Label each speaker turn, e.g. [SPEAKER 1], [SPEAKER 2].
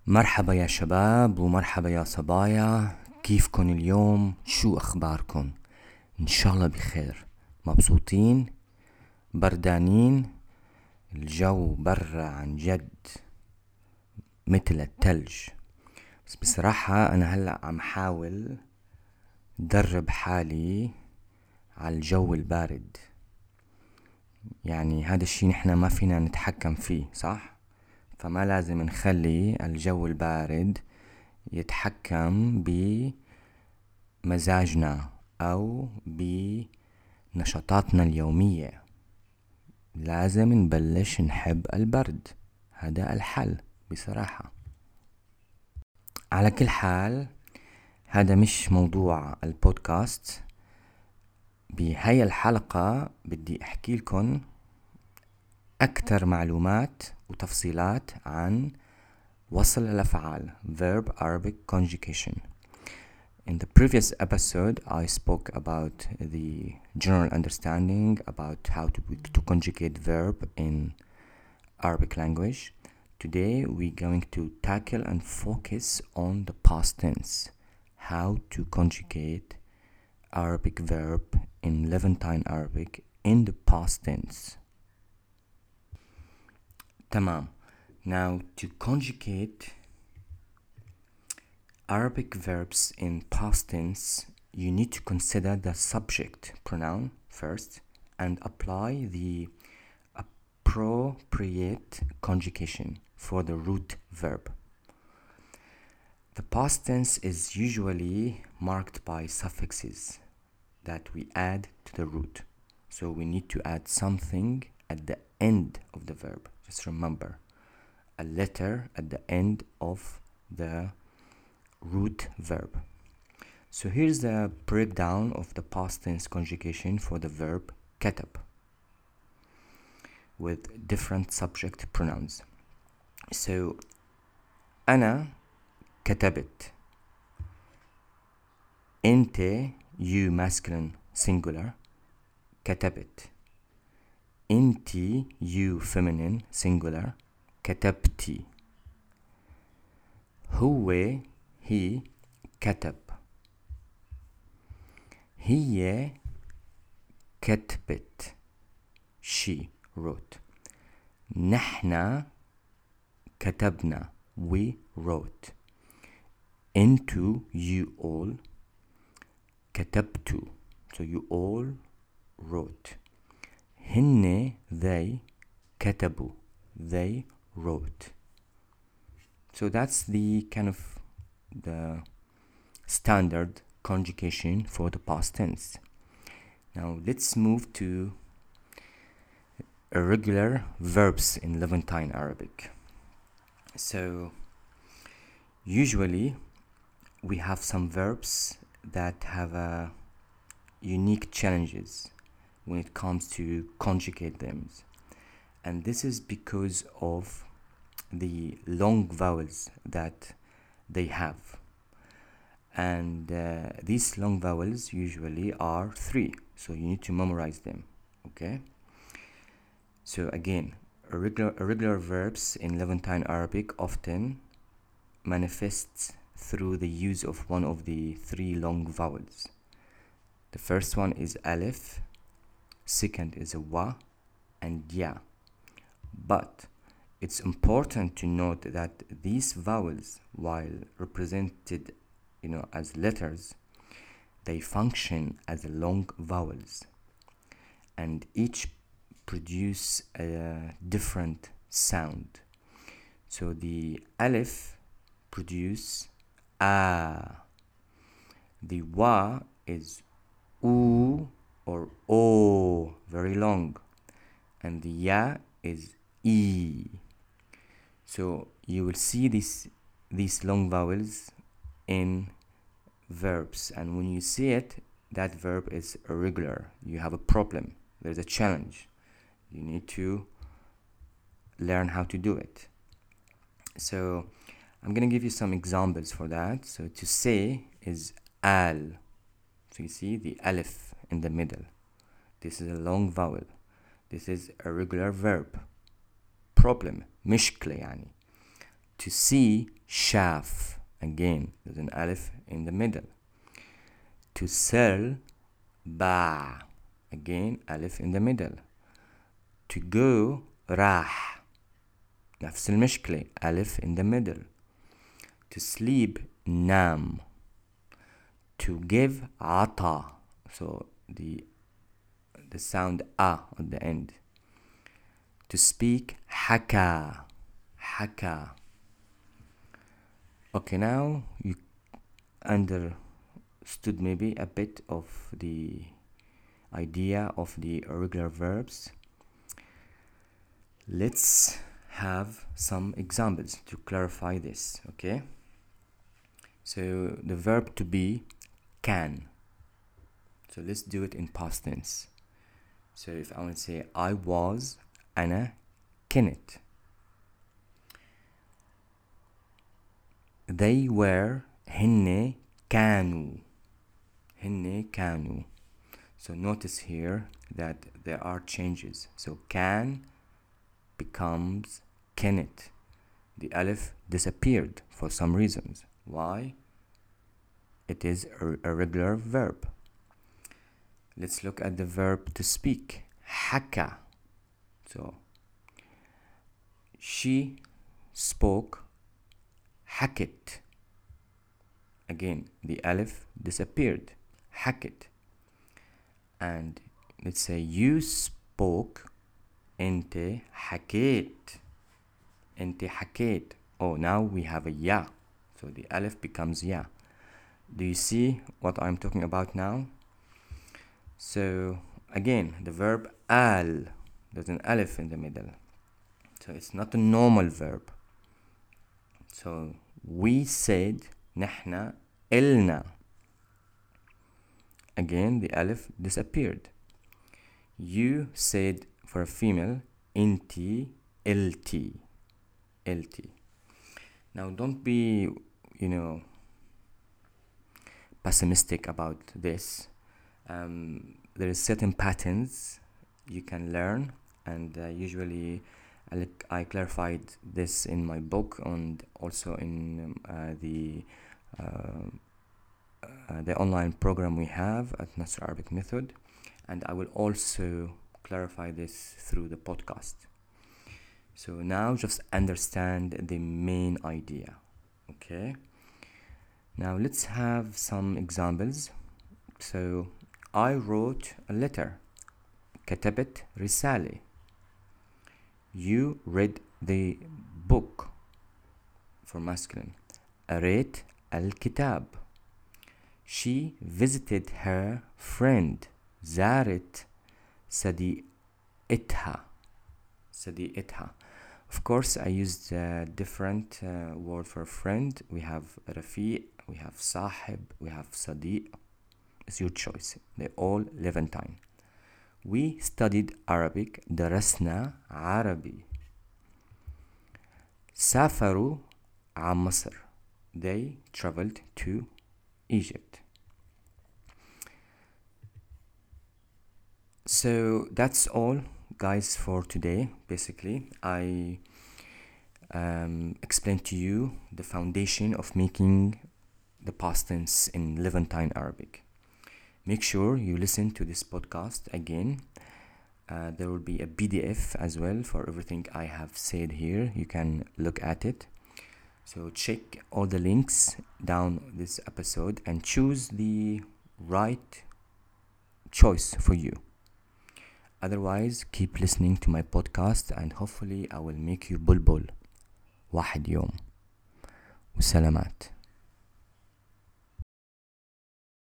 [SPEAKER 1] مرحبا يا شباب ومرحبا يا صبايا، كيفكن اليوم؟ شو اخباركن؟ ان شاء الله بخير. مبسوطين؟ بردانين؟ الجو برا عن جد مثل التلج. بس بصراحة انا هلأ عم حاول درب حالي على الجو البارد. يعني هذا الشي نحنا ما فينا نتحكم فيه، صح؟ فما لازم نخلي الجو البارد يتحكم بمزاجنا أو بنشاطاتنا اليومية. لازم نبلش نحب البرد، هذا الحل بصراحة. على كل حال، هذا مش موضوع البودكاست. بهاي الحلقة بدي أحكي لكم أكتر معلومات وتفصيلات عن وصل الأفعال Verb Arabic Conjugation. In the previous episode, I spoke about the general understanding about how to conjugate verb in Arabic language. Today, we're going to tackle and focus on the past tense, how to conjugate Arabic verb in Levantine Arabic in the past tense. Tamam. Now, to conjugate Arabic verbs in past tense, you need to consider the subject pronoun first and apply the appropriate conjugation for the root verb. The past tense is usually marked by suffixes that we add to the root. So we need to add something at the end of the verb. Just remember, a letter at the end of the root verb. So here's the breakdown of the past tense conjugation for the verb كتب with different subject pronouns. So أنا كتبت. أنت, you masculine singular, كتبت. أنتي, you feminine singular, كتبتي. هو, he, كتب. هي كتبت, she wrote. نحنا كتبنا, we wrote. انتو, you all, كتبتوا, so you all wrote. هن, they, كتبوا, they wrote. So that's the kind of the standard conjugation for the past tense. Now let's move to irregular verbs in Levantine Arabic. So usually we have some verbs that have unique challenges when it comes to conjugate them, and this is because of the long vowels that they have. And these long vowels usually are 3, so you need to memorize them. Okay, so again, irregular verbs in Levantine Arabic often manifests through the use of one of the 3 long vowels. The first one is alif, second is a wa, and ya. But it's important to note that these vowels, while represented as letters, they function as long vowels, and each produce a different sound. So the alif produce a, the wa is u or o, very long, and the ya is e. So you will see these long vowels in verbs, and when you see it, that verb is irregular. You have a problem. There's a challenge. You need to learn how to do it. So I'm gonna give you some examples for that. So to say is al. So you see the alif in the middle. This is a long vowel. This is a regular verb. Problem, مشكلة يعني. To see, شاف. Again, there's an alif in the middle. To sell, باع. Again, alif in the middle. To go, راح. نفس المشكلة, alif in the middle. To sleep, نام. To give, عطى. So the sound a at the end. To speak, حكى. حكى. Okay, now you understood maybe a bit of the idea of the irregular verbs. Let's have some examples to clarify this, okay? So the verb to be, can. So let's do it in past tense. So if I want to say I was, أنا كنت. They were, هن كانوا. هن كانوا. So notice here that there are changes. So can becomes كنت. The alif disappeared for some reasons. Why? It is a regular verb. Let's look at the verb to speak. حكى. So she spoke. حكت. Again, the alif disappeared. حكت. And let's say you spoke. أنت حكيت. أنت حكيت. Oh, now we have a ya. So the alif becomes ya. Do you see what I'm talking about now? So again, the verb al, there's an alif in the middle. So it's not a normal verb. So we said, نحن إلنا. Again, the alif disappeared. You said for a female, inti ilti. Ilti. Now don't be, pessimistic about this. There is certain patterns you can learn, and usually I clarified this in my book and also in the online program we have at Nasr Arabic Method, and I will also clarify this through the podcast. So now just understand the main idea, okay? Now let's have some examples. So I wrote a letter. كتبت رسالة. You read the book for masculine. قريت الكتاب. She visited her friend. زارت صديقتها. Of course, I used a different word for friend. We have رفيق, we have صاحب, we have صديق. It's your choice. They all Levantine. We studied Arabic. درسنا عربي. سافروا على مصر. They traveled to Egypt. So that's all, guys, for today. Basically, I explained to you the foundation of making the past tense in Levantine Arabic. Make sure you listen to this podcast again. There will be a PDF as well for everything I have said here. You can look at it. So check all the links down this episode and choose the right choice for you. Otherwise, keep listening to my podcast and hopefully I will make you bulbul واحد يوم. وسلامات.